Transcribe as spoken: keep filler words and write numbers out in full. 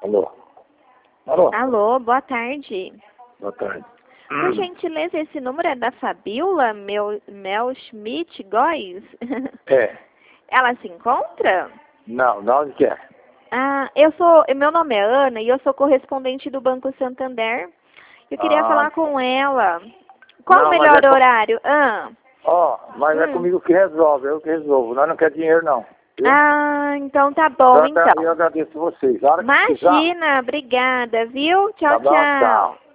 Alô? Alô? Alô, boa tarde. Boa tarde. Por gentileza, esse número é da Fabiola Mel, Mel Schmidt Góes? É. Ela se encontra? Não, de onde que é? Ah, eu sou, meu nome é Ana e eu sou correspondente do Banco Santander. Eu queria Ah. falar com ela. Qual Não, o mas melhor é com- horário? Ah, Ó, mas é Hum. comigo que resolve, eu que resolvo. Nós não queremos dinheiro, não. Viu? ah então tá Eu bom, agra- então. Eu agradeço vocês. A hora que precisar, Imagina, obrigada, viu? tá Tchau, bom? tchau. Tchau.